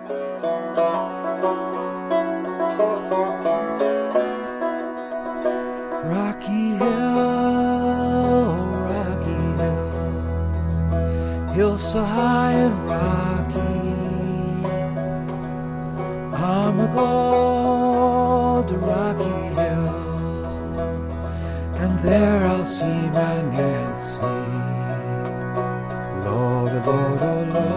Rocky Hill, Rocky Hill, hill so high and rocky. I'm with old Rocky Hill, and there I'll see my Nancy. Lord, Lord, oh Lord.